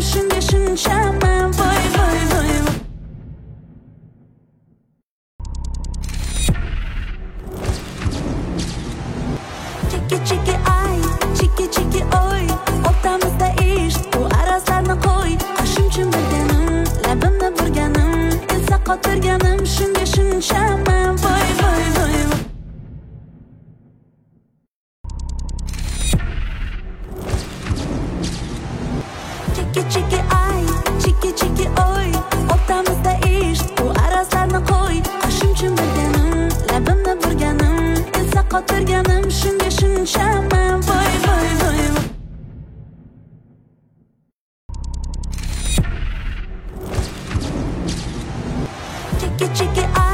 shunga shunchaman voy voy voy. Chiki chiki ay, chiki chiki oy, o'rtamizda ish, bu arazlarni qo'y. Qoshim cho'milganim, labimni burganim, ilsa qotirganim, shunga shunchaman voy voy voy. Chiki chiki ay, chiki chiki oy, o'rtamizda ish, bu arazlarni qo'y. Qoshim cho'milganim, labimni burganim, ilsa qotirganim, shunga shunchaman voy voy voy. Chiki chiki ay.